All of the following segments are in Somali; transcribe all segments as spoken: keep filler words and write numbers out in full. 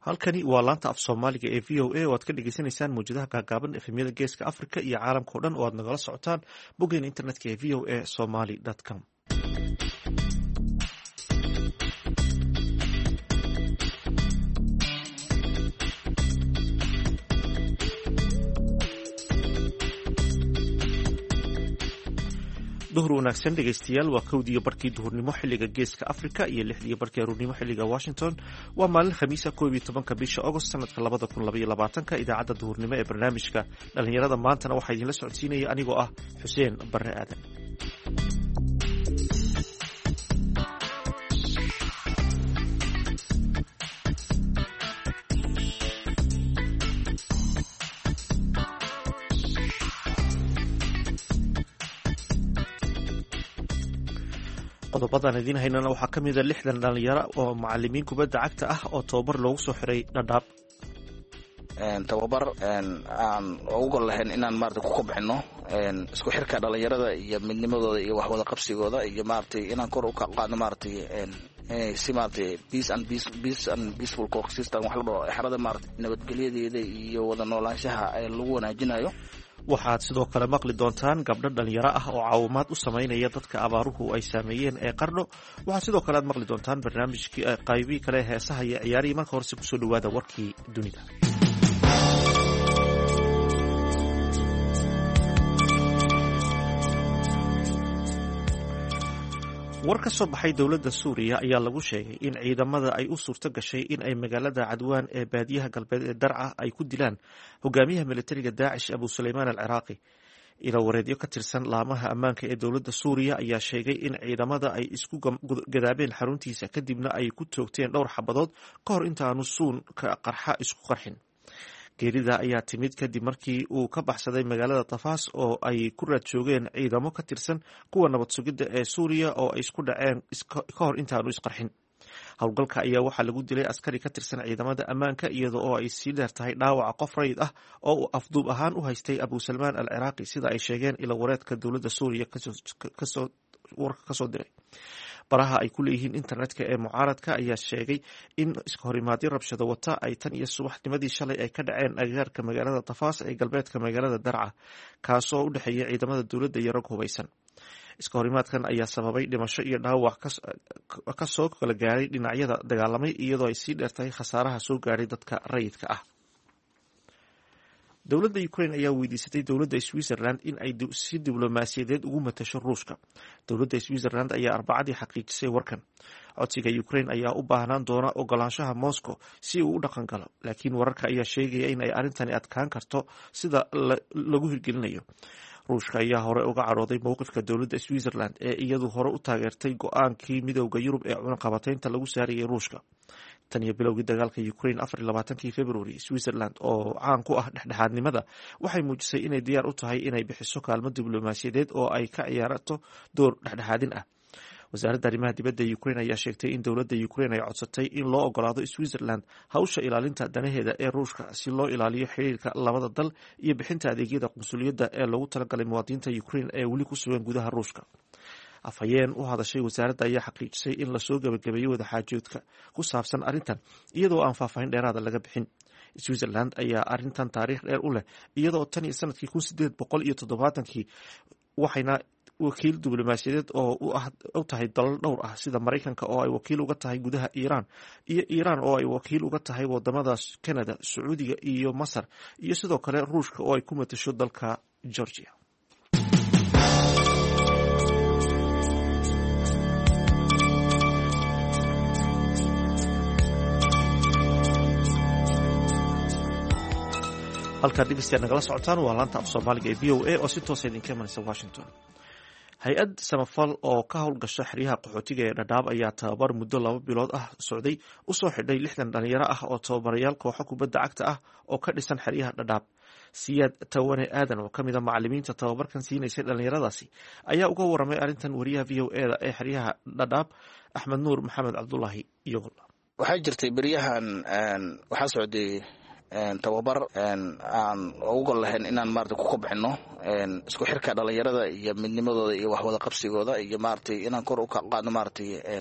halkani waa laanta af soomaaliga ee v o a oo aad ka dhegeysaneysaan mawjadaha gaagaaban efemyada geeska africa iyo caalamka o dhan oo aad nagala socotaan boggeena internetka ee v o a somaly com. duhur wanaagsan dhegeystayaal, waa kowdiiyo barkii duhurnimo xiliga geeska africa iyo lixdiiyo barkii aruurnimo xiliga washington. waa maalin khamiisa koob iyo tobanka bisha agost sanadka labada kun labaiyo labaatanka. idaacadda duhurnimo ee barnaamijka dhalinyarada maantana waxaa idinla socodsiinaya anigoo ah xuseen barre aadan. qodobadaan idiin haynana waxaa ka mida lixdan dhalinyaro oo macalimiin kubadda cagta ah oo tababar loogu soo xiray dhadhaab. tababar aan ugu gol lahayn inaan maarata ku kobcino isku xirka dhalinyarada iyo midnimadooda iyo waxwada qabsigooda iyo maaragtay inaan kor u qaadno maaragtay si maaragtay peace and peace peace and peaceful coexistence wax la dhaho xerada maaragtay nabadgelyadeeda iyo wada noolaanshaha ee lagu wanaajinayo. waxaad sidoo kale maqli doontaan gabdho dhalinyaro ah oo caawimaad u samaynaya dadka abaaruhu ay saameeyeen ee qardho. waxaad sidoo kale aad maqli doontaan barnaamijkii qaybihii kale heesaha iyo ciyaarihii. marka horese kusoo dhawaada warkii dunida. war ka soo baxay dowladda suuriya ayaa lagu sheegay in ciidamada ay u suurto gashay in ay magaalada cadwaan ee baadiyaha galbeed ee darca ay ku dilaan hogaamiyaha militariga daacish abu suleymaan al ciraaqi. ilawareedyo ka tirsan laamaha ammaanka ee dowladda suuriya ayaa sheegay in ciidamada ay isku gadaabeen xaruntiisa kadibna ay ku toogteen dhowr xabadood ka hor intaanu suunka qarxa isku qarxin. geerida ayaa timid kadib markii uu ka baxsaday magaalada tafaas oo ay ku raad joogeen ciidamo ka tirsan kuwa nabad sugidda ee suuriya oo ay isku dhaceen ka hor intaanu isqarxin. howlgalka ayaa waxaa lagu dilay askari ka tirsan ciidamada ammaanka iyada oo ay sii dheer tahay dhaawaca qof rayid ah oo uu afduub ahaan u haystay abu salmaan al ciraaqi sida ay sheegeen ilawareedka dowladda suuriya warka kasoo diray. baraha ay ku leeyihiin internetka ee mucaaradka ayaa sheegay in iska horimaadyo rabshado wata ay tan iyo subaxnimadii shalay ay ka dhaceen agagaarka magaalada tafaas ee galbeedka magaalada darca, kaasoo u dhexeeya ciidamada dowladda iyo rag hubaysan. iska horimaadkan ayaa sababay dhimasho iyo dhaawac kasoo kala gaaray dhinacyada dagaalamay iyadoo ay sii dheertahay khasaaraha soo gaaray dadka rayidka ah. dowladda ukraine ayaa weydiisatay dowladda switzerland in ay si diblomaasiyadeed ugu matasho ruushka. dowladda switzerland ayaa arbacadii xaqiijisay warkan. codsiga ukraine ayaa u baahnaan doona ogolaanshaha moscow si uu u dhaqan galo, laakiin wararka ayaa sheegaya in ay arrintani adkaan karto sida lagu hirgelinayo. ruushka ayaa hore uga cadhooday mowqifka dowladda switzerland ee iyadu hore u taageertay go-aankii midowda yurub ee cunaqabataynta lagu saarayay ruushka. tan iyo bilowgii dagaalka ukraine afar iyo labaatankii february, switzerland oo caan ku ah dhexdhexaadnimada waxay muujisay inay diyaar u tahay inay bixiso kaalmo diblomaasiyadeed oo ay ka ciyaarto door dhexdhexaadin ah. wasaaradda arrimaha dibadda ukraine ayaa sheegtay in dowladda ukraine ay codsatay in loo ogolaado switzerland hawsha ilaalinta danaheeda ee ruushka si loo ilaaliyo xiriirka labada dal iyo bixinta adeegyada qunsuliyadda ee loogu talagalay muwaadiniinta ukraine ee weli ku sugan gudaha ruushka. afhayeen u hadashay wasaaradda ayaa xaqiijisay in lasoo gabagabeeyey wadaxaajoodka ku saabsan arrintan iyadoo aan faahfaahin dheeraada laga bixin. switzerland ayaa arrintan taariikh dheer u leh iyadoo tan iyo sanadkii kun sideed boqol iyo toddobaatankii waxayna wakiil diblomaasiyadeed oo u tahay dalal dhowr ah sida maraykanka oo ay wakiil uga tahay gudaha iiraan iyo iiraan oo ay wakiil uga tahay wadamada canada, sacuudiga iyo masar iyo sidoo kale ruushka oo ay ku matasho dalka georgia. halkaad dhegeystayaal nagala socotaan waa laanta af soomaaliga ee v o a oo si toosa idinka imanaysa washington. hay-ad samafal oo ka howlgasha xeryaha qaxootiga ee dhadhaab ayaa tababar muddo laba bilood ah socday usoo xidhay lixdan dhalinyaro ah oo tababarayaal kooxo kubadda cagta ah oo ka dhisan xeryaha dhadhaab. siyaad tawane aadan oo kamid a macalimiinta tababarkan siinaysay dhalinyaradaasi ayaa uga waramay arrintan wariyaha v o e da ee xeryaha dhadhaab axmed nuur maxamed cabdulaahi iyagol. waxaa jirtay beryahan waxaa socday tababar aan ugu gol lahayn inaan maarata ku kobcino isku xirka dhalinyarada iyo midnimadooda iyo waxwada qabsigooda iyo maaragtay inaan kor u qaadno maaragtay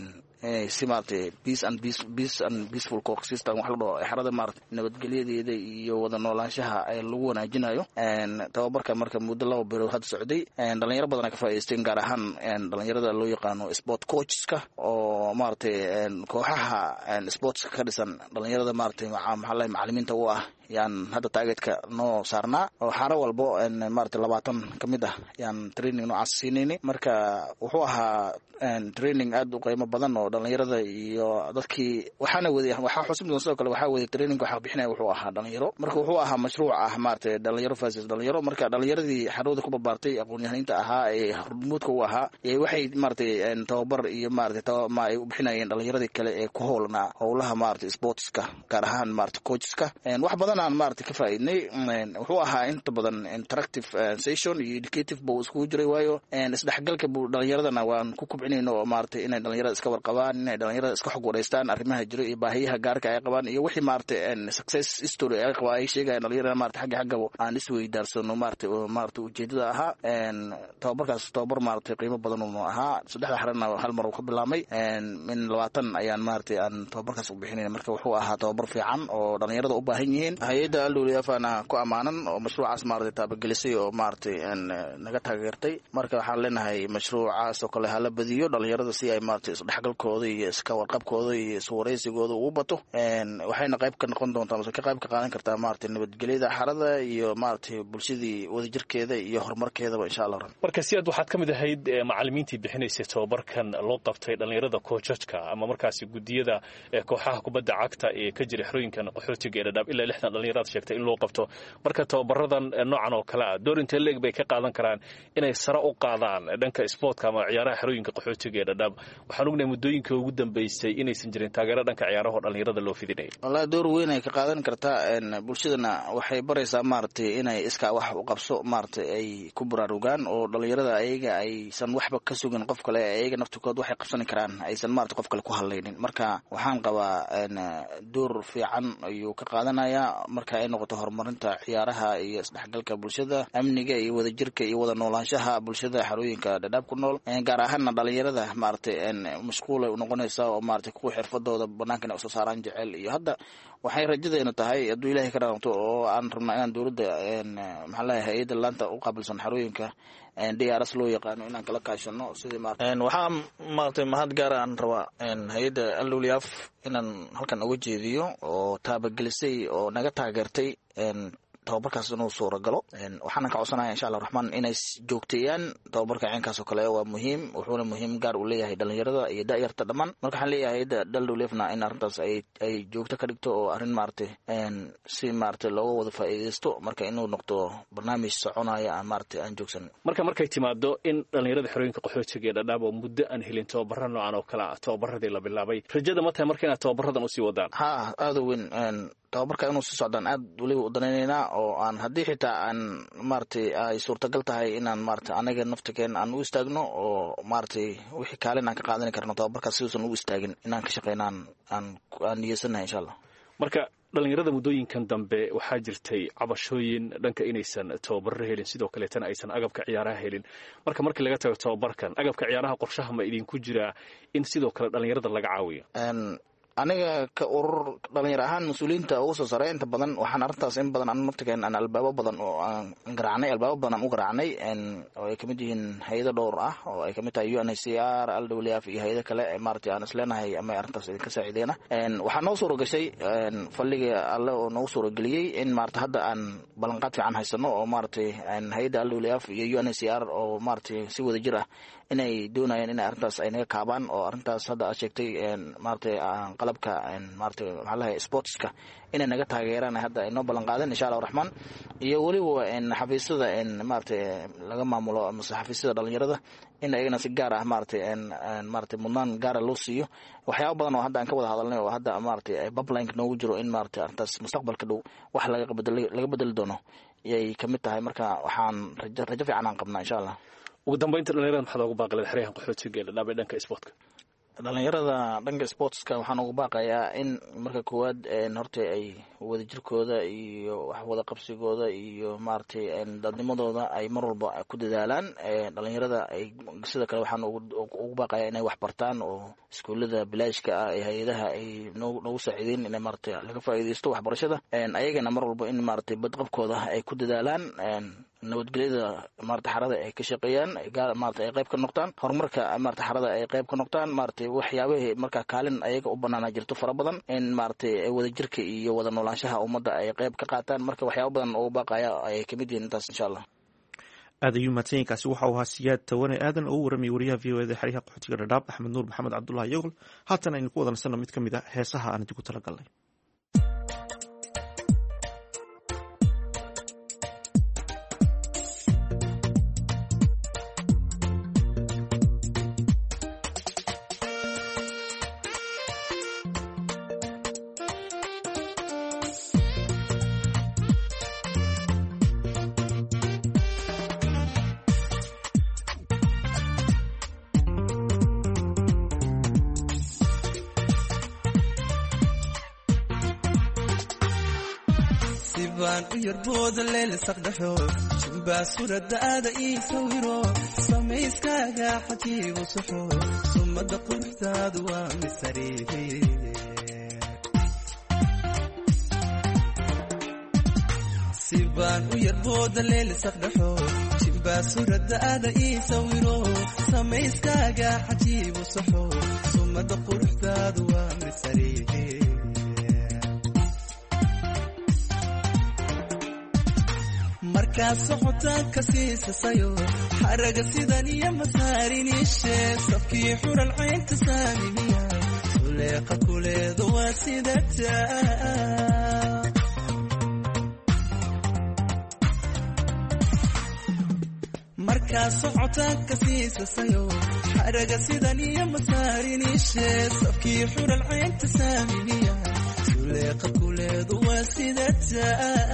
si maartay peace and peace peace and peaceful coexistence wax la dhaho xerada maartay nabadgelyadeeda iyo wada noolaanshaha ay lagu wanaajinayo tababarka marka muddo laba bilood had socday dhalinyaro badan ka faa'iideysteen gaar ahaan dhalinyarada loo yaqaano sport coachska oo maartay kooxaha sports ka dhisan dhalinyarada maartay maxaa macallimiinta u ah yaan hadda targetka noo saarnaa oo xaro walbo maartay labaatan kamid ah yaan training noo asiinayni marka wuxuu ahaa training aad u qiimo badan oo dhalinyarada iyo dadkii waxaana waday waxa xusub sidoo kale waxa waday training waxa bixinay wuxuu ahaa dhalinyaro marka wuxuu ahaa mashruuc ah maartay dhalinyaro faasas dhalinyaro marka dhalinyaradii xarooda ku barbaartay aqoon-yahaninta ahaa ee hormuudka u ahaa ee waxay maartay tababar iyo maartay ma ay u bixinayeen dhalinyaradii kale ee ku howlna howlaha maartay sportska gaar ahaan maartay coachska wax badan aan maartay ka faa'iidnay wuxuu ahaa inta badan interactive session iyo educative buu isku jiray waayo isdhexgalka dhalinyaradana waan ku kubcinayno maartay inay dhalinyarada iska warqabaan inay dhalinyarada iska xog wareystaan arrimaha jiro iyo baahiyaha gaarka ay qabaan iyo wixii maartay success story ay qabaan ay sheegayaan dhalinyarada maartay xagga xaggaba aan isweydaarsano maartay oo maartay ujeedada ahaa tababarkaas tababar maartay qiimo badan oo ahaa saddexda xarana hal mar uu ka bilaabmay min labaatan ayaan maartay aan tababarkaas u bixinay marka wuxuu ahaa tababar fiican oo dhalinyarada u baahan yihiin hay'adda alwiliyafana ku amaanan oo mashruucaas maartay taabagelisay oo maartay naga taageertay marka waxaan leenahay mashruucaas oo kale hala badiyo dhalinyarada si ay maartay isdhexgalkooda iyo iska warqabkooda iyo iswareysigooda ugu bato waxayna qayb ka noqon doontaa mise ka qayb ka qaadan kartaa maartay nabadgelyada xarada iyo maartay bulshadii wadajirkeeda iyo horumarkeedaba insha Allah marka si aad waxaad kamid ahayd macallimiintii bixinaysay tababarkan loo qabtay dhalinyarada coachka ama markaasi gudiyada kooxaha kubadda cagta ee ka jira xarooyinkan qaxootiga ee dhadhaab ilaa lixdan dhalinyarada sheegtay in loo qabto marka tababaradan noocan oo kale ah door intee leeg bay ka qaadan karaan inay sare u qaadaan dhanka sportka ama ciyaaraha xarooyinka qaxootiga ee dhadhaab waxaan ognahay muddooyinkii ugu dambeysay inaysan jirin taageero dhanka ciyaaraha dhalinyarada loo fidinayo wallahi door weyn ay ka qaadan kartaa bulshadana waxay baraysaa maartay inay iska wax u qabso maartay ay ku buraarugaan oo dhalinyarada ayaga aysan waxba ka sugin qof kale ayaga naftirkood waxay qabsan karaan aysan maartay qof kale ku hadlaynin marka waxaan qabaa door fiican ayuu ka qaadanayaa marka ay noqoto horumarinta ciyaaraha iyo isdhexgalka bulshada amniga iyo wadajirka iyo wada noolaanshaha bulshada xarooyinka dhadhaab ku nool gaar ahaan dhalinyarada maartay mashquul ay noqonaysaa oo maartay ku xirfadooda banaanka inay soo saaraan jecel iyo hadda waxay rajadeena tahay hadduu ilaahay ka raanto oo aan rabnaa inaan dowladda maxaa la hay'adda laanta u qaabilsan xarooyinka D R S loo yaqaano inaan kala kaashano sidii maartay waxaa maartay mahad gaar aan rabaa hay'adda alwiliyaf inaan halkan uga jeediyo oo taabagelisay oo naga taageertay tababarkaas inuu suura galo waxaan ka codsanayaa insha Allah raxmaan inay joogteeyaan tababarka ceenkaas oo kale waa muhiim wuxuuna muhiim gaar u leeyahay dhalinyarada iyo da'yarta dhamaan marka waxaan leeyahay dhalinyarada in arrintaas ay ay joogto ka dhigto oo arrin maartay si maartay looga wada faa'iideysto marka inuu noqdo barnaamij soconaya aan maartay aan joogsan marka markay timaado in dhalinyarada xarooyinka qaxootiga ee dhadhaab oo muddo aan helin tababaro noocan oo kale ah tababaradii la bilaabay rajada ma tahay marka inaad tababaradan u sii wadaan ha aad u weyn tababarka inuu sii socdaan aad waliba u danaynaynaa oo aan haddii xitaa aan maartay ay suurtagal tahay inaan maartay anaga naftikeen aan u istaagno oo maartay wixii kaalin aan ka qaadan karno tababarkaas siduusan u istaagin inaan ka shaqeynaan aan aan niyeysanahay insha Allah marka dhalinyarada muddooyinkan dambe waxaa jirtay cabashooyin dhanka inaysan tababarro helin sidoo kaleetana aysan agabka ciyaaraha helin marka markii laga tago tababarkan agabka ciyaaraha qorshaha ma idinku jiraa in sidoo kale dhalinyarada laga caawiyo aniga ka urur dhalinyaro ahaan mas-uuliyiinta ugu soo saray inta badan waxaan arrintaas in badan anu naftigeen aan albaabo badan oo aan garaacnay albaabo badan aan u garaacnay oo ay kamid yihiin hay-ado dhowr ah oo ay kamid tahay U N H C R L W F iyo hay-ado kale maartay aan isleenahay ama arrintaas idinka saacideena waxaa noo suura gashay fadliga alle oo noogu suura geliyey in maartay hadda aan ballanqaad fiican haysano oo maartay hay-ada L W F iyo U N H C R oo maartay si wada jir ah inay doonayaan inay arrintaas ay naga kaabaan oo arrintaas hadda aad sheegtay maartay qalabka maartay waxa la sportska inay naga taageeraan hadda ay noo ballan qaadeen insha Allah raxmaan iyo waliba in xafiisyada in maartay laga maamulo ama xafiisyada dhalinyarada in ayagana si gaar ah maartay in maartay mudnaan gaar ah loo siiyo waxyaabo badan oo hadda aan ka wada hadalnay oo hadda maartay pipeline noogu jiro in maartay arrintaas mustaqbalka dhow wax laga bedeli laga bedeli doono yay kamid tahay marka waxaan rajo rajo fiican aan qabnaa insha Allah ugu dambeynta dhalinyarada maxaad ugu baaqi lahayd xeryahan qaxootiga ee dhadhaab ee dhanka sportka dhalinyarada dhanka sportska waxaan ugu baaqayaa in marka koowaad horta ay wada jirkooda iyo wax wada qabsigooda iyo maaragtay dadnimadooda ay mar walba ku dadaalaan. dhalinyarada ay sidoo kale waxaan ugu baaqayaa inay wax bartaan oo iskuulada bilaashka ah ee hay'adaha ay noogu saacideen inay maaragtay laga faa'iideysto waxbarashada, ayagana mar walba in maaragtay badqabkooda ay ku dadaalaan, nabadgelyada maaragtay xarada ay ka shaqeeyaan, maaragtay ay qayb ka noqdaan horumarka, maaragtay xarada ay qayb ka noqdaan, maaragtay waxyaabaha marka kaalin ayaga u banaana jirto fara badan in maaragtay wada jirka iyo wada noolaanshaha ummadda ay qayb ka qaataan. marka waxyaabo badan oo baaqaya ay kamid yihiin intaas insha Allah. aad ayuu mahadsanyainkaasi waxa uu ahaa Siyaad Tawane Aadan oo u waramay wariyaha V O A da xariiqa qaxootiga Dhadhaab Axmed Nuur Maxamed Cabdullahi Yogol. haatan aynu ku wada nasanno mid ka mid ah heesaha aan idinku talagalnay. yarbooda leel saqdaxo jimba surada aada ii sawiro samayskaaga xajiibu suxo sumada quruxdaadu waa misariihi sibaan u yarbooda leel saqdaxo jimba surada aada ii sawiro samayskaaga xajiibu suxo sumada quruxdaadu waa misariihi markaa socotaanka siisasayo xaraga sidan iyo masaariniishe safkii xural caynta saamimiya suleeqa kuleedu waa sidata markaa socotaanka siisasayo xaraga sidan iyo masaariniishe safkii xural caynta saamimiya suleeqa kuleedu waa sidata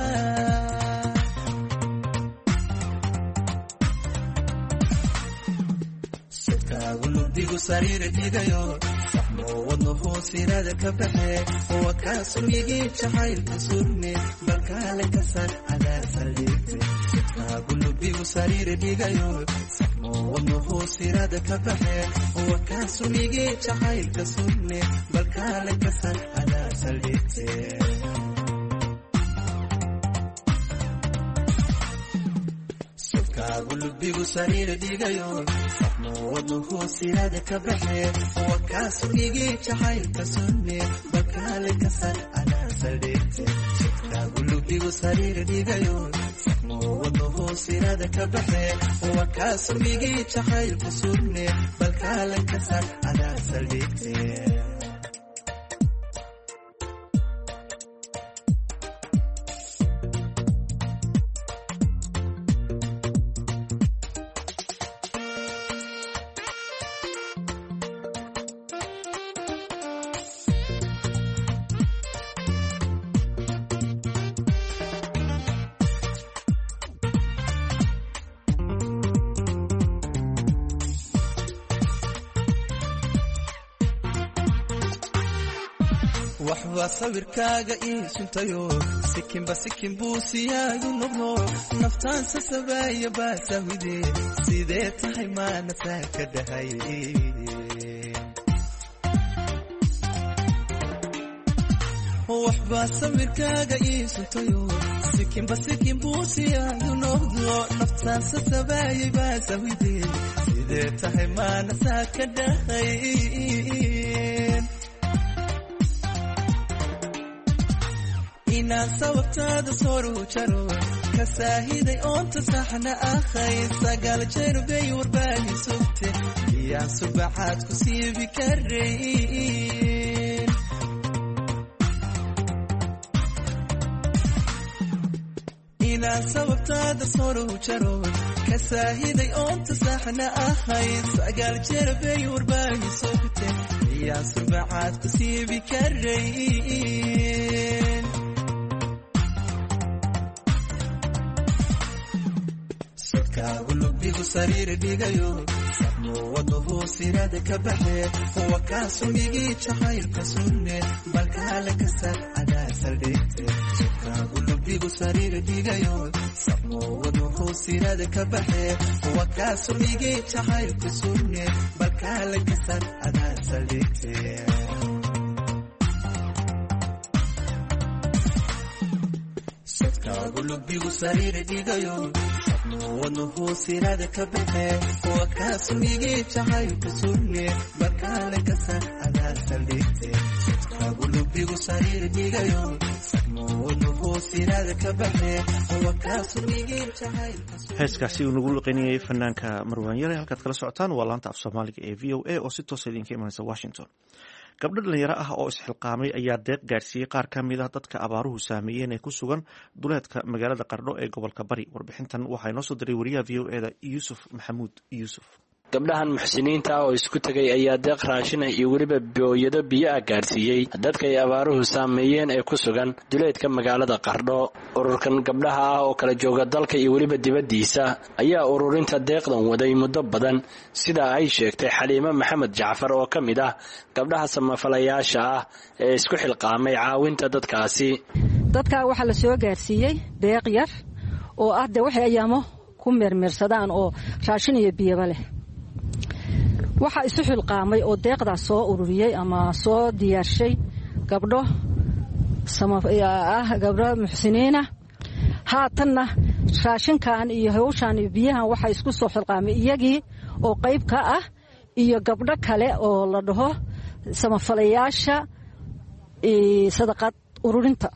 digu sariira dhigayo saxmo wadno hoosirada ka baxe oo ka sumigi jacaylka surne balkaale ka san adaa saldhigte sitaagu digu sariira dhigayo saxmo wadno hoosirada ka baxe oo ka sumigi jacaylka surne balkaale ka san adaa saldhigte gulubigu sariira dhigayo saxmo wadno hoosirada ka baxe oo ka sumigi jacaylka sunne balkaale ka san adaa saldhigte gulubigu sariira dhigayo saxmo wadno hoosirada ka baxe oo ka sumigi jacaylka sunne balkaale ka san adaa saldhigte waxba sawirkaaga ii suntayo sikinba sikin buu siyaadu noqdo naftaan sasabaaya baasahide sidee tahay maana saa ka dhahay waxba sawirkaaga ii suntayo sikinba sikin buu siyaadu noqdo naftaan sasabaaya baasahide sidee tahay maana saa ka dhahay inaan sababtaada sooru jaro ka saahiday oonta saxna akhay sagaal jeer bay warbaahi sugte iyaan subaxaad ku siibi karayn inaan sababtaada sooru jaro ka saahiday oonta saxna akhay sagaal jeer bay warbaahi sugte iyaan subaxaad ku siibi karayn gulubigu sariira dhigayo saxmo wadnuhu sirada ka baxe wakaa sumigii jacaylka sunne balkaale kasar adaa saldhigte sukaagu lubigu sariira dhigayo sabno wadnuhu sirada ka baxe wakaa sumigii jacaylka sunne balkaale kasar adaa saldhigte sadkaagu lubigu sariira dhigayo sabno wadnuhu sirada ka baxe wakaa sumigii jacaylka sunne balkaale kasar adaa saldhigte sadkaagu lubigu sariira dhigayo sabno wadnuhu sirada ka baxe wakaa sumigii jacaylka sunne. heeskaasi uu nagu luqeynayay fanaanka marwaan yare halkaad kala socotaan waa laanta af soomaaliga ee v o a oo si toosa idinka imanaysa washington. gabdho dhalinyaro ah oo isxilqaamay ayaa deeq gaarsiiyey qaar ka mid ah dadka abaaruhu saameeyeen ee ku sugan duleedka magaalada qardho ee gobolka bari. warbixintan waxaa inoo soo diray wariyaha v o eda yuusuf maxamuud yuusuf. gabdhahan muxsiniinta ah oo isku tegay ayaa deeq raashina iyo weliba booyado biyo ah gaarsiiyey dadka ay abaaruhu saameeyeen ee ku sugan duleedka magaalada qardho. ururkan gabdhaha ah oo kala jooga dalka iyo weliba dibaddiisa ayaa ururinta deeqdan waday muddo badan sida ay sheegtay xaliimo maxamed jacfar oo ka mid ah gabdhaha samafalayaasha ah ee isku xilqaamay caawinta dadkaasi. dadkaa waxaa la soo gaarsiiyey deeq yar oo ah de waxay ayaamo ku meermeersadaan oo raashin iyo biyaba leh. waxaa isu xilqaamay oo deeqdaas soo ururiyey ama soo diyaarshay gabdho ah gabdho muxsiniina. haatanna raashinkan iyo hawshan iyo biyahan waxaa isku soo xilqaamay iyagii oo qayb ka ah iyo gabdho kale oo la dhaho samafalayaasha sadaqad ururinta.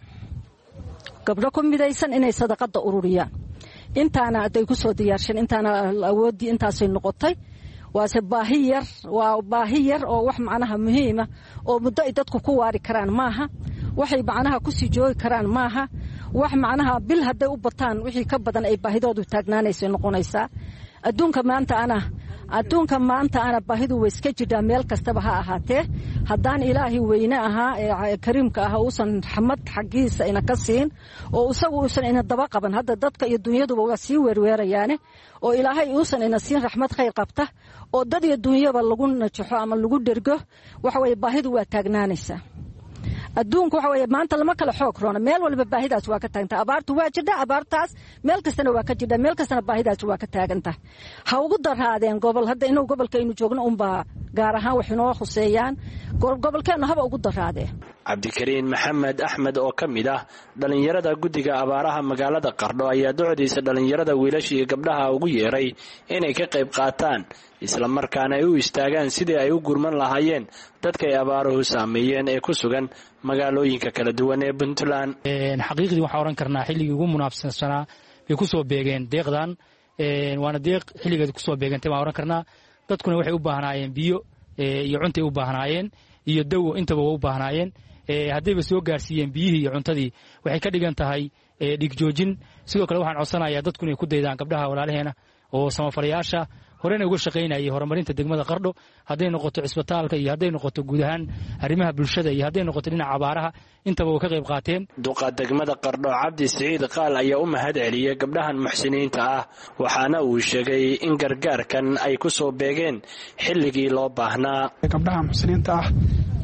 gabdho ku midaysan inay sadaqada ururiyaan intaana aday ku soo diyaarsheen intaana awoodii intaasay noqotay. waase baahi yar waa baahi yar oo wax macnaha muhiima oo muddo ay dadku ku waari karaan maaha, waxay macnaha ku sii joogi karaan maaha, wax macnaha bil hadday u bataan wixii ka badan ay baahidoodu taagnaanaysa noqonaysaa. adduunka maanta ana adduunka maanta ana baahidu way iska jirtaa meel kastaba ha ahaatee haddaan ilaahi weyne ahaa ee kariimka ah uusan raxmad xaggiisa ina ka siin oo isagu uusan ina daba qaban hadda dadka iyo dunyaduba waa sii weerweerayaane oo ilaahay uusan ina siin raxmad khayr qabta oo dad iyo dunyaba lagu najaxo ama lagu dhergo waxa weeye baahidu waa taagnaanaysaa. adduunku waxa weeye maanta lama kala xoog roona meel walba baahidaas waa ka taaganta. abaartu waa jirta abaartaas meel kastana waa ka jirta meel kastana baahidaas waa ka taaganta. ha ugu daraadeen gobol hadda inuu gobolkaynu joogno unbaa gaar ahaan wax inoo khuseeyaan gobolkeenna haba ugu daraadee. cabdikariin maxamed axmed oo ka mid ah dhallinyarada guddiga abaaraha magaalada qardho ayaa docdiisa dhallinyarada wiilasha iyo gabdhaha ugu yeeray inay ka qayb qaataan isla markaana ay u istaagaan sidii ay u gurman lahaayeen dadka ay abaaruhu saameeyeen ee ku sugan magaalooyinka kala duwan ee puntland. xaqiiqdii waxaan oran karnaa xilligii ugu munaafsansanaa bay ku soo beegeen deeqdan waana deeq xilligeed ku soo beegantay baan oran karnaa. dadkuna waxay u baahnaayeen biyo iyo cuntay u baahnaayeen iyo dawo intaba waa u baahnaayeen. haddayba soo gaarsiiyeen biyihii iyo cuntadii waxay ka dhigan tahay dhigjoojin. sidoo kale waxaan codsanayaa dadku inay ku daydaan gabdhaha walaalaheena oo samafalayaasha horena uga shaqaynayay horumarinta degmada qardho hadday noqoto cisbitaalka iyo hadday noqoto guud ahaan arrimaha bulshada iyo hadday noqoto dhinaca abaaraha intaba way ka qayb qaateen. duqa degmada qardho cabdi siciid qaal ayaa u mahad celiyey gabdhahan muxsiniinta ah waxaana uu sheegay in gargaarkan ay ku soo beegeen xilligii loo baahnaa. gabdhaha muxsiniinta ah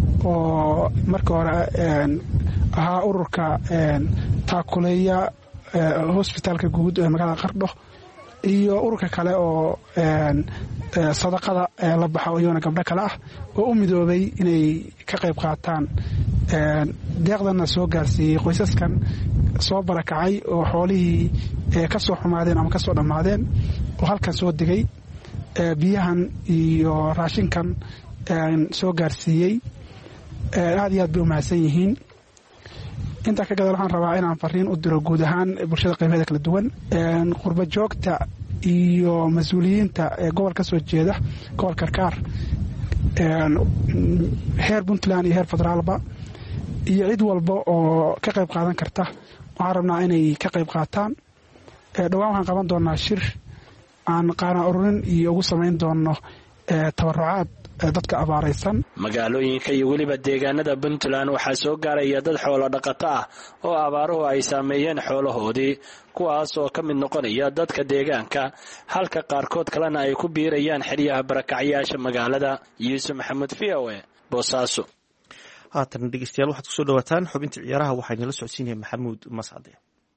oo marka hore ahaa ururka taakuleeya hosbitaalka guud ee magaalada qardho iyo ururka kale oo sadaqada la baxo iyona gabdho kale ah oo u midoobay inay ka qayb qaataan deeqdana soo gaarsiiyey qoysaskan soo barakacay oo xoolihii ka soo xumaadeen ama ka soo dhammaadeen oo halkan soo degay biyahan iyo raashinkan soo gaarsiiyey. aad iyo aad bay u mahadsan yihiin. intaa ka gadal waxaan rabaa inaan fariin u diro guud ahaan bulshada qaybaheeda kala duwan qurba joogta iyo mas-uuliyiinta ee gobol ka soo jeeda gobol karkaar heer puntland iyo heer federaalba iyo cid walba oo ka qayb qaadan karta waxaan rabnaa inay ka qayb qaataan. dhowaan waxaan qaban doonaa shir aan qaana ururin iyo ugu samayn doono tabarucaad dadka abaaraysan. magaalooyinka iyo weliba deegaanada puntland waxaa soo gaaraya dad xoolo dhaqato ah oo abaaruhu ay saameeyeen xoolahoodii, kuwaas oo ka mid noqonaya dadka deegaanka, halka qaarkood kalena ay ku biirayaan xeryaha barakacyaasha magaalada. yuusuf maxamuud, v o a, boosaaso. haatan dhegeystayaal waxaad kusoo dhawaataan xubintii ciyaaraha. waxaynala socodsiinaya maxamuud mascade.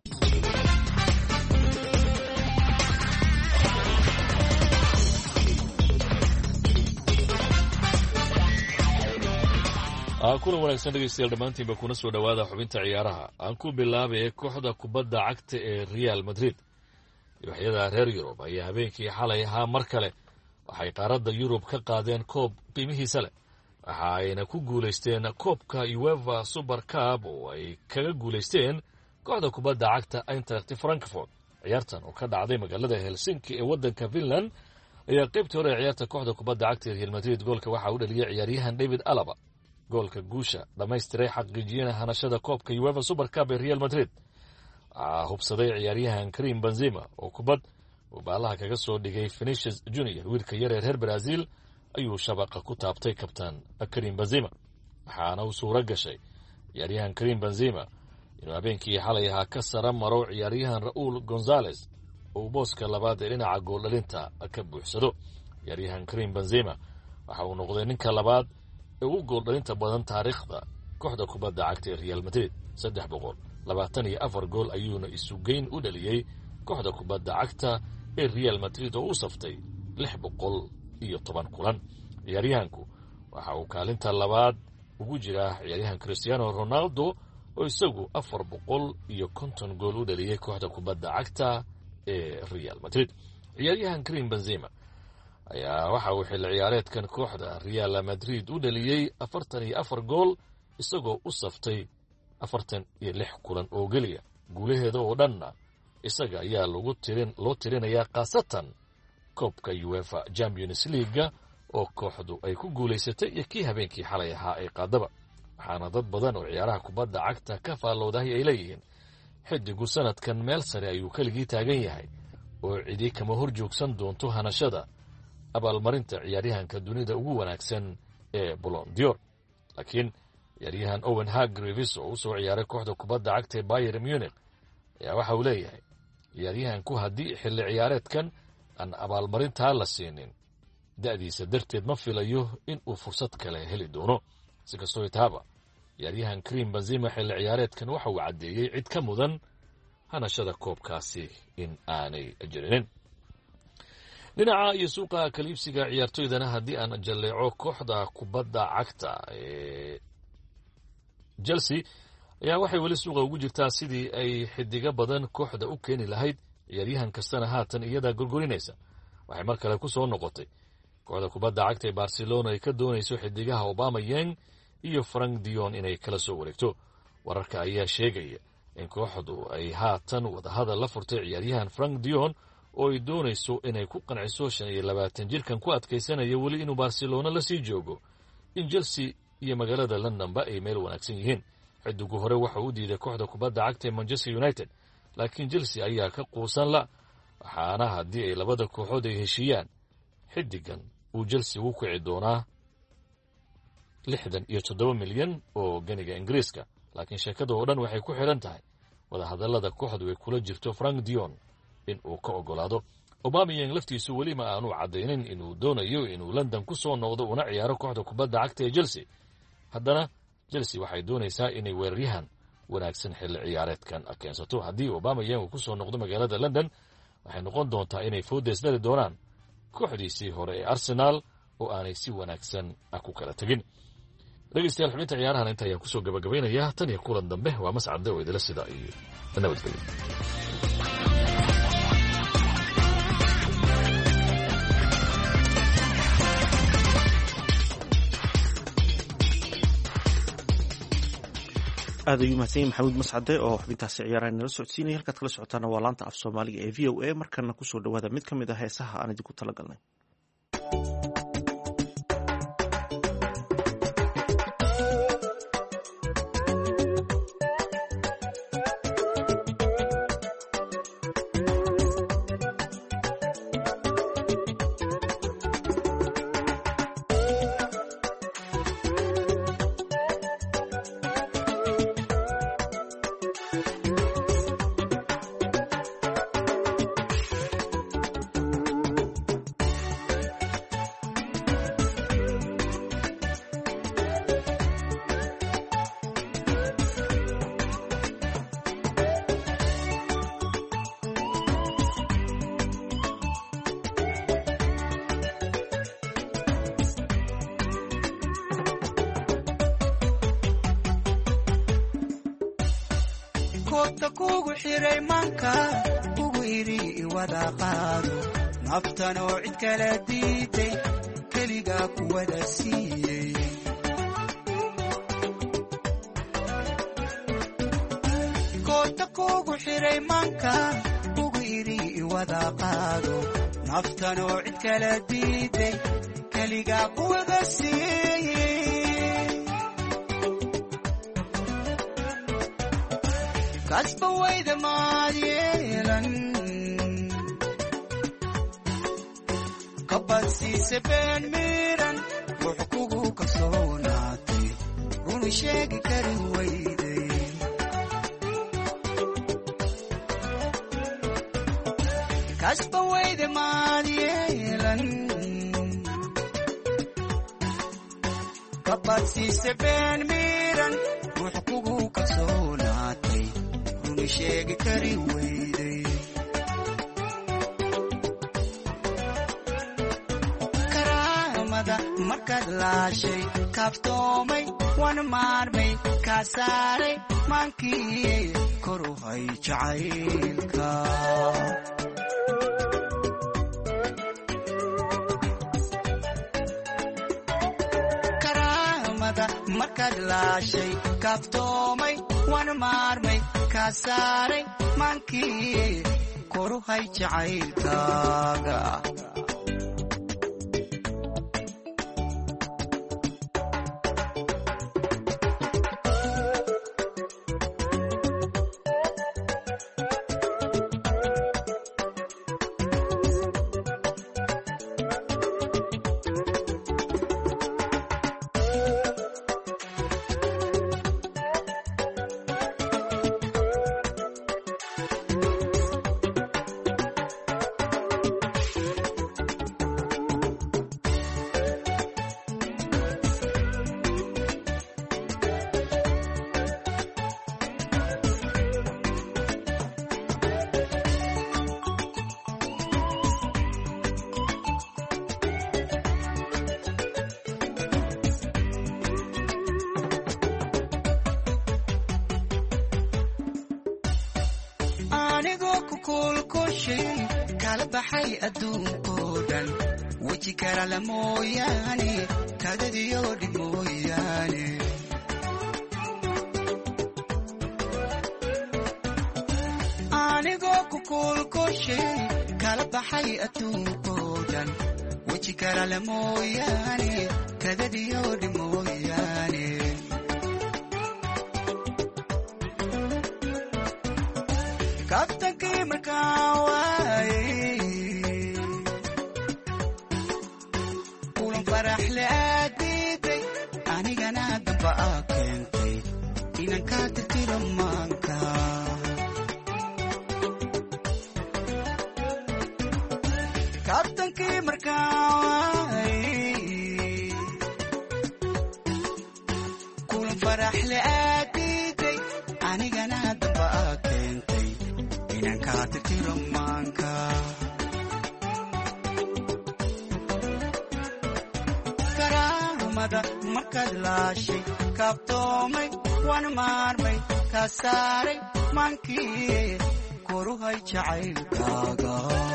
kulan wanaagsan dhegeystayaal dhammaantiinba kuna soo dhowaada xubinta ciyaaraha. aan ku bilaabay kooxda kubadda cagta ee real madrid. waxyada reer yurub ayaa habeenkii xalay ahaa mar kale waxay qaaradda yurub ka qaadeen koob qiimihiisa leh. waxa ayna ku guulaysteen koobka uefa super cup oo ay kaga guulaysteen kooxda kubadda cagta eintracht frankfurt. ciyaartan oo ka dhacday magaalada helsinki ee waddanka finland ayaa qaybtii hore ciyaarta kooxda kubadda cagta ee real madrid goolka waxaa u dhaliyay ciyaaryahan david alaba. goolka guusha dhammaystiray xaqiijiyana hanashada koobka uefa super cup ee real madrid waxaa hubsaday ciyaaryahan karim benzema oo kubad uu baalaha kaga soo dhigay Vinicius Junior. wiilka yar ee reer Brazil ayuu shabaqa ku taabtay kabtaan karim benzema, waxaana uu suura gashay ciyaaryahan karim benzema inuu habeenkii xalay ahaa ka sara maro ciyaaryahan Raul Gonzalez oo booska labaad ee dhinaca gooldhalinta ka buuxsado. ciyaaryahan karim benzema waxa uu noqday ninka labaad ee ugu gooldhalinta badan taariikhda kooxda kubadda cagta ee real madrid. saddex boqol labaatan iyo afar gool ayuuna isugeyn u dhaliyey kooxda kubadda cagta ee real madrid oo u saftay lix boqol iyo toban kulan. ciyaaryahanku waxa uu kaalinta labaad ugu jiraa ciyaaryahan cristiano ronaldo oo isagu afar boqol iyo konton gool u dhaliyey kooxda kubadda cagta ee real madrid. ciyaaryahan karim benzema ayaa waxa uu xilli ciyaareedkan kooxda real madrid u dhaliyey afartan iyo afar gool isagoo u saftay afartan iyo lix kulan oo geliya. guulaheeda oo dhanna isaga ayaa lagu tirin loo tirinayaa khaasatan koobka uefa champions league oo kooxdu ay ku guulaysatay iyo kii habeenkii xalay ahaa ay qaadaba. waxaana dad badan oo ciyaaraha kubadda cagta ka faallowdahay ay leeyihiin xidigu sanadkan meel sare ayuu keligii taagan yahay oo cidi kama hor joogsan doonto hanashada abaalmarinta ciyaaryahanka dunida ugu wanaagsan ee Ballon d'Or. laakiin ciyaaryahan Owen Hargreaves oo u soo ciyaaray kooxda kubadda cagta ee Bayern Munich ayaa waxa uu leeyahay ciyaaryahanku haddii xilli ciyaareedkan aan abaalmarintaa la siinin da'diisa darteed ma filayo in uu fursad kale heli doono. si kastoo taaba ciyaaryahan karim benzema xilli ciyaareedkan waxa uu caddeeyey cid ka mudan hanashada koobkaasi in aanay jirinin. dhinaca iyo suuqa kaliibsiga ciyaartoydana haddii aan jalleeco kooxda kubadda cagta ee Chelsea ayaa waxay weli suuqa ugu jirtaa sidii ay xidiga badan kooxda u keeni lahayd. ciyaaryahan kastana haatan iyada gorgorinaysa. waxay mar kale ku soo noqotay kooxda kubadda cagta ee Barcelona ay ka doonayso xidigaha Aubameyang iyo Frank Dion inay kala soo wareegto. wararka ayaa sheegaya in kooxdu ay haatan wadahadal la furtay ciyaaryahan Frank Dion oo ay doonayso inay ku qanciso shan iyo labaatan jirkan ku adkaysanaya weli inuu Barcelona la sii joogo. in Chelsea iyo magaalada Londonba ay meel wanaagsan yihiin. xidigu hore waxa uu diiday kooxda kubadda cagta ee Manchester United, laakiin Chelsea ayaa ka quusan la. waxaana haddii ay labada kooxood ay heshiiyaan xidigan uu Chelsea ugu kici doonaa lixdan iyo toddoba milyan oo ganiga Ingiriiska. laakiin sheekada oo dhan waxay ku xiran tahay wadahadallada kooxdu ay kula jirto Frank Dion in uu ka ogolaado. Aubameyang laftiisu weli ma aanu caddaynin inuu doonayo inuu London ku soo noqdo una ciyaaro kooxda kubadda cagta ee Chelsea. haddana Chelsea waxay doonaysaa inay weeraryahan wanaagsan xilli ciyaareedkan keensato. haddii Aubameyang uu ku soo noqdo magaalada London waxay noqon doontaa inay foodeys dhali doonaan kooxdiisii hore ee Arsenal oo aanay si wanaagsan ku kala tegin. dhegeystayaal xubinta ciyaarahan inta ayaan kusoo gabagabaynayaa. tan iyo kulan dambe waa mascade oo idila sida iyo nabadgelyo. aad ayuu mahadsan yahay maxamuud mascade oo xubintaasi ciyaaraha nala socodsiinaya. halkaad kala socotaana waa laanta af soomaaliga ee v o a. markana kusoo dhawaada mid ka mid ah heesaha aan idinku talagalnay. koobta kugu xiray manka kugu iri iwada qaado naftan oo cid kala diiday keligaa ku wada siiyey koobta kugu xiray manka kugu iri iwada qaado naftan oo cid kala diiday keligaa ku wada siiyey kasba wayda maad yeelan kabadsiise been miran ruux kugu kalsoonaatay runu sheegi kari wayday kasba wayda maad yeelan kabadsiise been miran ruux kugu kalsoonaatay runu sheegi kari wayday karaamada markaad laashay kaaftoomay wana maarmay kaa saaray maankii kor u hay jacaylka markaad laashay kaaftoomay wana maarmay kaa saaray maankii kor u hay jacaylkaaga kala baxay adduunkoo dhan weji karala mooyaane kadadiyo dhib mooyaane anigoo ku kuulkoshay kala baxay adduunkoo dhan weji karala mooyaane kadadiyo dhib mooyaane kabtankii markaa waayey kulan farax le aad diiday anigana damba aa keentay inan kaa tirtiro maanka kabtankii markaa waayey kulan farax le aad diiday anigana damba aa keentay karaamada markaad laashay kaaftoomay wana maarmay kaa saaray maankii kor u hay jacaylkaaga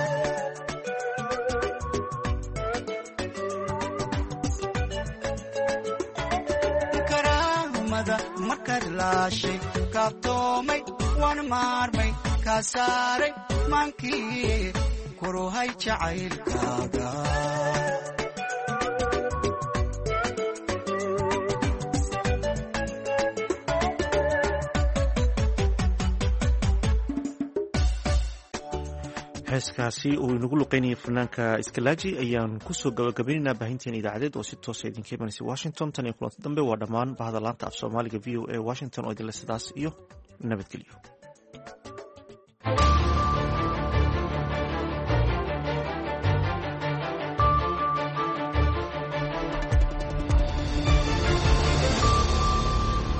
karaamada markaad laashay kaaftoomay wana maarmay kaa saaray maankii kor u hay jacaylkaaga heeskaasi uu inagu luqeynayay fanaanka iskalaaji ayaan kusoo gabagabaynaynaa baahinteena idaacadeed oo si toosa idinka imanaysa washington tan iyo kulanta dambe waa dhammaan bahda laanta af soomaaliga v o a washington oo idinle sidaas iyo nabadgelyo.